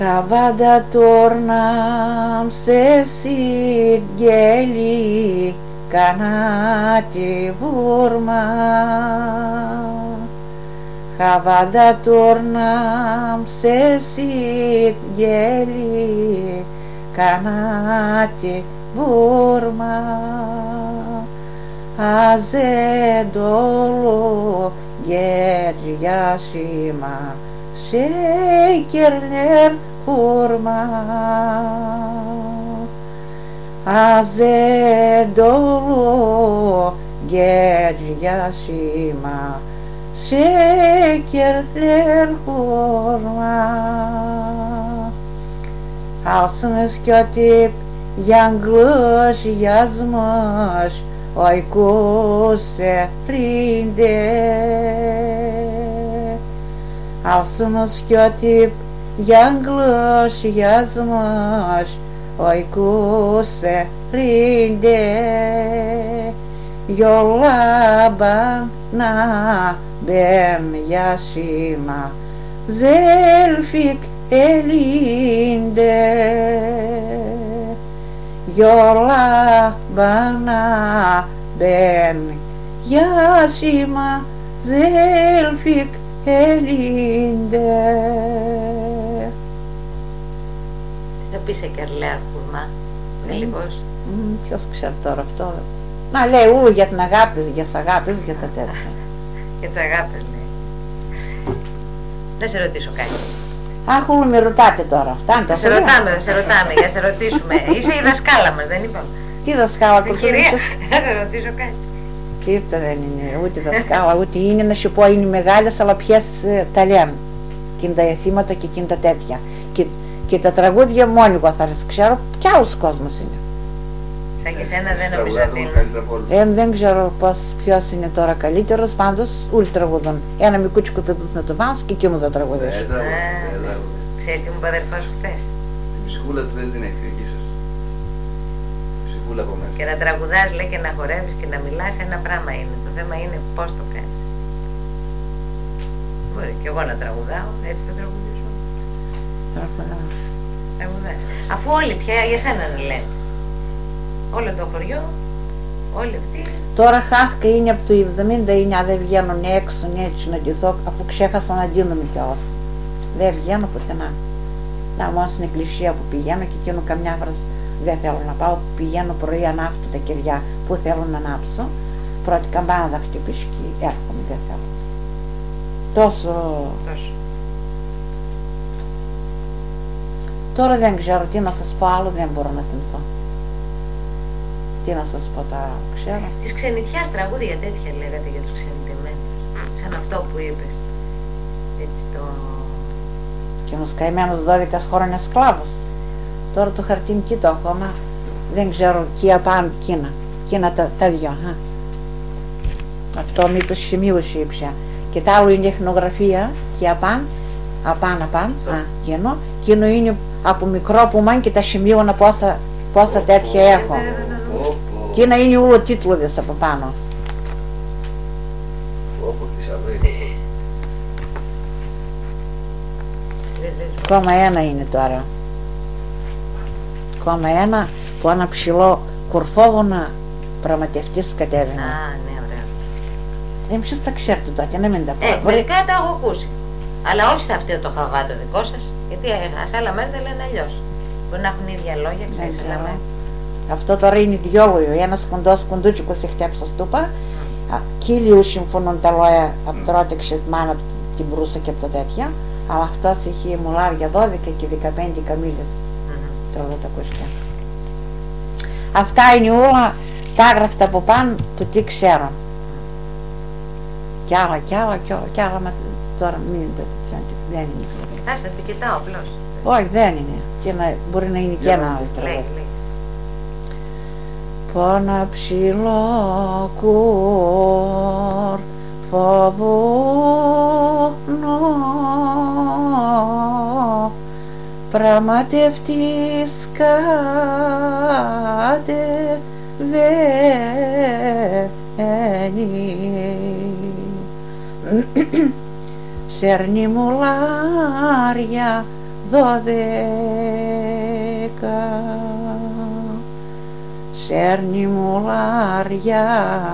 Καβάντα τόρναμ σε συγγέλει κανάτι βούρμα. Καβάντα τόρναμ σε συγγέλει κανάτι βούρμα. Αζε ντόλο γέριασίμα şekerler hurma. Aze dolu gel yaşıma şekerler hurma. Alsınız katip yanlış yazmış Oyku sehrinde. Alsınız katip yanlış yazmış Oyku sehrinde. Yolla bana ben yaşıma Zelfik elinde. Yolla bana ben yaşıma Zelfik elinde. Θα πει σε κερλέα χουρμά, τελικώς. Ποιος ξέρει τώρα αυτό. Να λέει ούλου για την αγάπη, για τις αγάπης, για τα τέτοια. Για τις αγάπες λέει. Να σε ρωτήσω κάτι. Αχ, ούλου με ρωτάτε τώρα. Θα σε ρωτάμε, για να σε ρωτήσουμε. Είσαι η δασκάλα μας, δεν είπαμε. Τι δασκάλα, την κυρία, να σε ρωτήσω κάτι. Τίποτα δεν είναι, ούτε δασκάλα, ούτε είναι να σου πω είναι μεγάλες, αλλά ποιες τα λένε. Και είναι τα εθήματα και είναι τα τέτοια. Και τα τραγούδια μόνοι εγώ θα τις ξέρω, κι άλλος κόσμος είναι. Σαν και σένα δεν νομίζω ότι είναι. Δεν ξέρω ποιος είναι τώρα καλύτερος, πάντως όλοι τραγουδούν. Ένα μικρούτσικο παιδί να το βάλεις και εκεί μου θα τραγουδήσω. Ξέρεις τι μου είπε ο αδερφός σου χθες. Την ψυχούλα του δεν την έχει δική σας. Ψυχούλα από μέσα. Και να τραγουδάς λέει και να χορεύεις και να μιλάς ένα πράγμα είναι. Το θέμα είναι πώς το κάνεις. Μπορεί και εγώ να τραγουδάω, έτσι θα τραγουδήσω. Τραγουδάς. Αφού όλοι πια για σένα να λένε. Όλο το χωριό, όλοι αυτοί. Τώρα χάθηκα είναι από το 79, δεν βγαίνουν έξω, έτσι να ντυθώ, αφού ξέχασα να ντύνομαι κιόλας. Δεν βγαίνω πουθενά. Να μόνο στην εκκλησία που πηγαίνω και εκείνο καμιά φορά δεν θέλω να πάω, πηγαίνω πρωί ανάφτω τα κεριά που θέλω να ανάψω. Πρώτη καμπάνα θα χτυπήσω και έρχομαι, δεν θέλω. Τόσο. Τώρα δεν ξέρω τι να σας πω άλλο, δεν μπορώ να θυμηθώ. Τι να σας πω τα ξέρω. Της ξενιτιάς τραγούδια τέτοια λέγατε για τους ξενιτεμένους. Σαν αυτό που είπες. Έτσι το... Και όμως καημένος 12 χρόνια σκλάβος. Τώρα το χαρτί μου το ακόμα. Δεν ξέρω τι απάνω εκείνα τα δυο. Αυτό μήπως σημείωσε πια. Και τα άλλο είναι εθνογραφία και απάνω. Εκείνο είναι από μικρό που μάν και τα σημείωνα πόσα τέτοια έχω. Εκείνα είναι όλο τίτλουδες από πάνω. Ακόμα ένα είναι τώρα. Ακόμα ένα που ένα ψηλό κορφόγωνα πραγματευτής κατέβαινε. Α, ναι, ωραία. Ποιος τα ξέρετε τότε, να μην τα πω. Μερικά τα έχω ακούσει. Αλλά όχι σε αυτό το χαβά το δικό σας, γιατί σε άλλα μέρη δεν λένε αλλιώς. Μπορεί να έχουν ίδια λόγια, ξέρεις, άλλα μέρη. Αυτό τώρα είναι διόλογο. Ένας κοντός κοντούτσικος χτέψα στούπα. Κύλιου συμφωνούν τα λόγια από τρώτε ξεσμάνα την μπρούσα και από τα τέτοια. Αλλά αυτός είχε μουλάρια 12 και 15 καμήλες. Τώρα δεν τα ακούστηκε. Αυτά είναι όλα τα άγραφτα από πάνω του τι ξέρω. Κι άλλα, μα τώρα μην είναι το τέτοιο, δεν είναι. Κοιτάς, την κοιτάω απλώς. Όχι, δεν είναι. Και μπορεί να είναι και ένα άλλο τραγούδι. Πόνα ψηλό κορφοβούνο πραγματευτής κατεβαίνει. Σέρνει μουλάρια σέρνει μουλάρια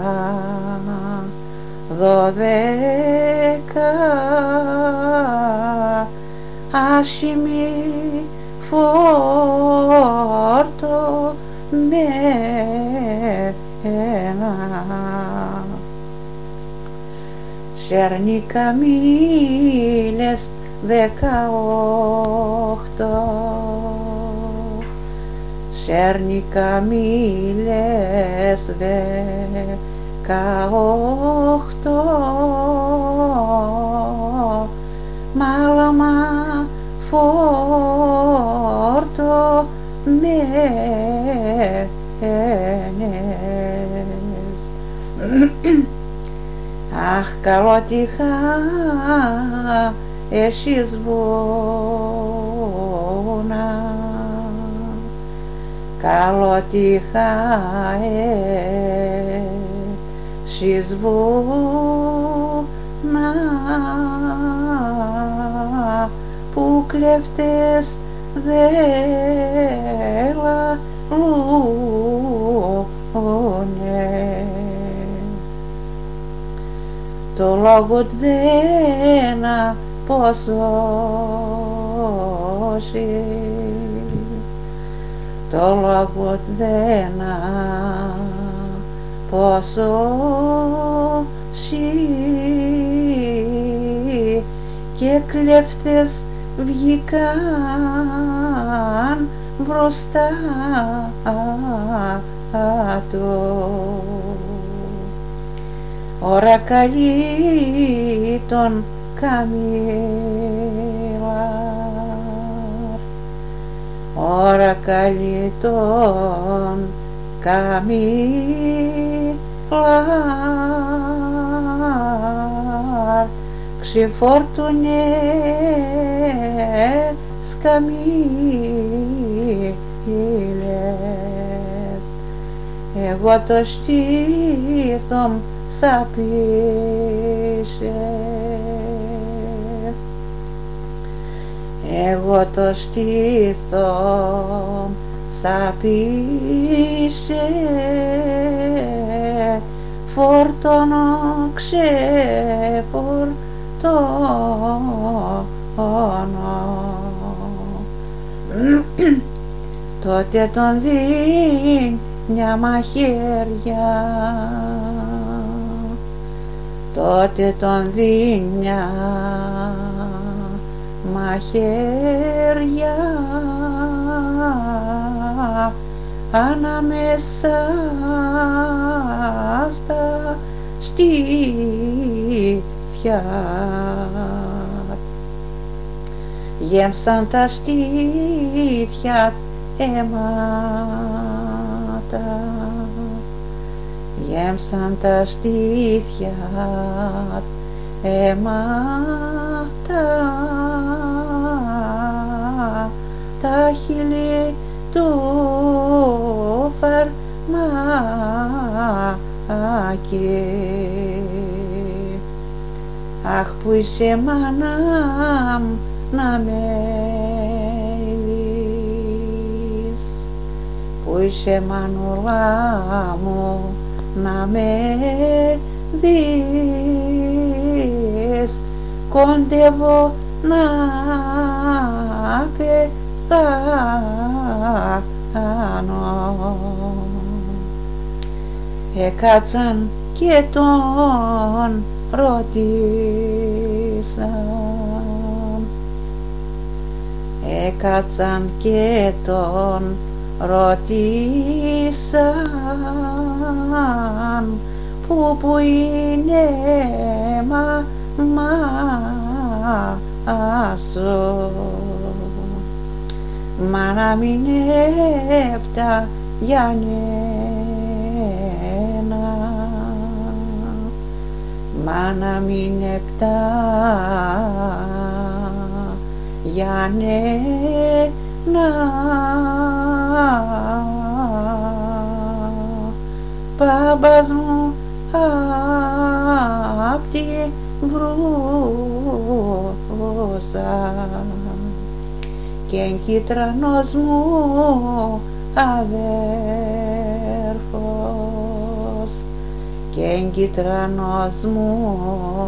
12 άσχημη φόρτο μένα σέρνει καμήλες 18 σέρνει καμήλες 18 μάλαμα φόρτο μένες αχ καλότυχα εσείς βούνα καλότυχα εσείς βούνα που κλέφτες δέλα λούνε το λόγο δένα ποσώσει το λόγο δένα ποσώσει και κλέφτες βγήκαν μπροστά του ώρα καλή τον καμήλαρ ώρα καλή τον καμήλαρ ξεφόρτουνε σκαμήλες εγώ το στήθom σαπίσε εγώ το στήθom σαπίσε φορτώνω ξεφορτώνω τότε τον δίνει μια μαχαίρια τότε τον δίνει μια μαχαίρια ανάμεσα στα στήθια γέμψαν τα στήθια αίματα γέμψαν τα στήθια αίματα τα χείλη του φαρμάκι αχ που είσαι μάνα μου να με δεις που είσαι μανουλά μου να με δεις κοντεύω να πεθάνω εκάτσαν και τον ρώτησαν εκάτσαν και τον ρώτησαν που είναι μαμά σου μα να μην έπτα για νένα μα να μην έπτα για νένα μπαμπάς μου απ' τη βρούσα και εγκύτρανος μου αδέρφος, και εγκύτρανος μου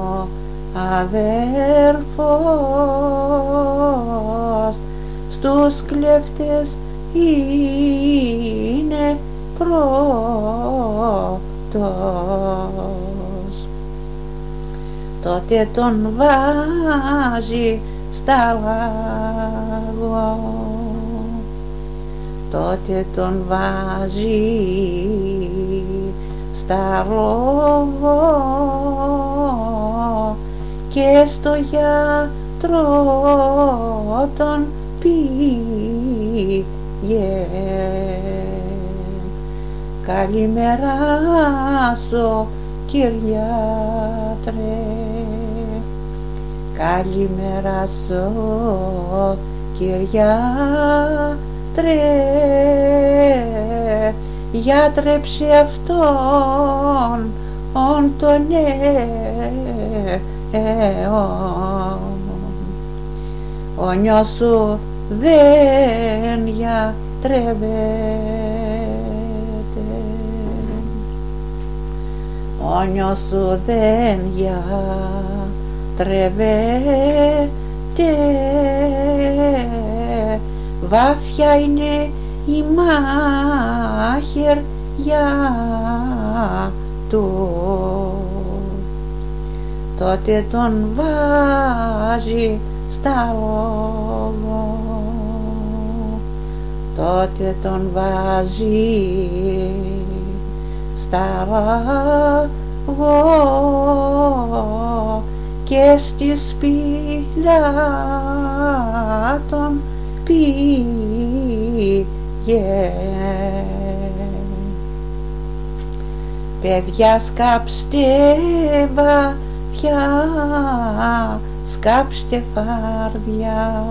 αδέρφος, στους κλέφτες είναι πρώτος. Τότε τον βάζει στα λάγω, τότε τον βάζει στα λόγο και στο γιατρό τον πήγε. Καλημέρα σου κυριάτρε, καλημέρα σου κυριάτρε, γιατρέψε αυτόν τον αιώνα. Ο νιός σου δεν γιατρεύεται, ο νιός σου δεν γιατρεύεται, βάθια είναι η μάχαιριά του. Τότε τον βάζει στα λόγω, τότε τον βάζει στα λόγω και στη σπήλια τον πήγε. Παιδιά, σκάψτε βαθιά, σκάψτε φαρδιά,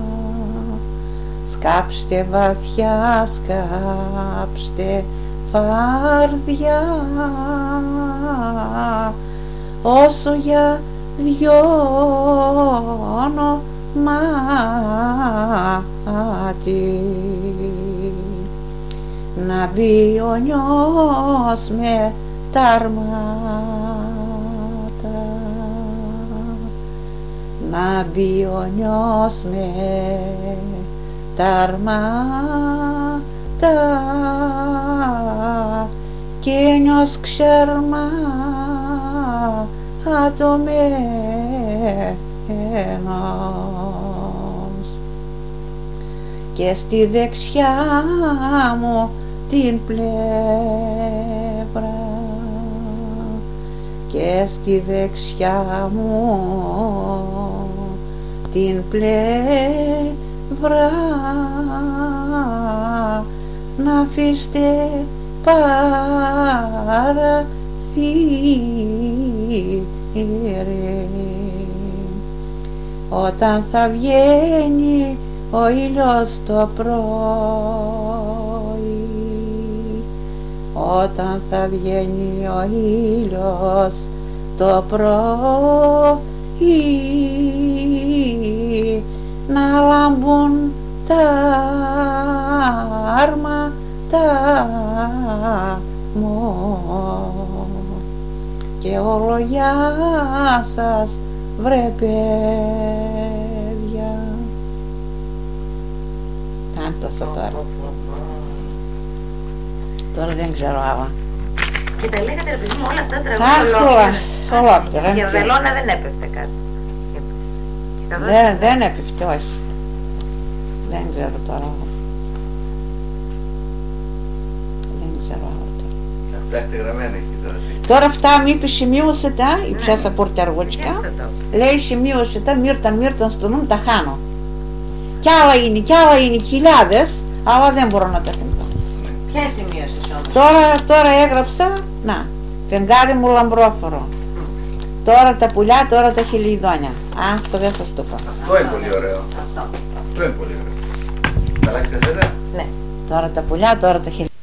σκάψτε βαθιά, σκάψτε φαρδιά, όσο για δυο ονομάτι να μπει ο νιός με τα αρμάτα, να μπει ο νιός με τα αρμάτα και νιός ξερμάτωμένος και στη δεξιά μου την πλευρά, και στη δεξιά μου την πλευρά να αφήστε παραθύρι όταν θα βγαίνει ο ήλιος το πρωί, όταν θα βγαίνει ο ήλιος το πρωί, να λάμπουν τα άρματα μου και όλο για σας βρε παιδιά. Τάντωσα τώρα. Τώρα δεν ξέρω άλλα. Και τα λέγατε ρε παιδί μου όλα αυτά τραγούδια ολόκληρα. Και βελόνα δεν έπεφτε κάτι. Δεν έπεφτε, όχι. Δεν ξέρω τώρα. Δεν ξέρω άλλο τώρα. Αυτά έχετε γραμμένα εκεί τώρα. Τώρα αυτά μου είπε σημείωσετε, η πιάσα πορταργότσικα, λέει σημείωσετε, μύρταν στο νου, τα χάνω. Κι άλλα είναι χιλιάδες, αλλά δεν μπορώ να τα θυμηθώ. Ποια σημείωσες όμως? Τώρα έγραψα, να, φεγγάρι μου λαμπρόφορο. Τώρα τα πουλιά, τώρα τα χιλιδόνια. Αυτό δεν σας το πω. Αυτό είναι πολύ ωραίο. Αυτό είναι πολύ ωραίο. Θα αλλάξει κασέτα? Ναι. Τώρα τα πουλιά, τώρα τα χιλιδόνια.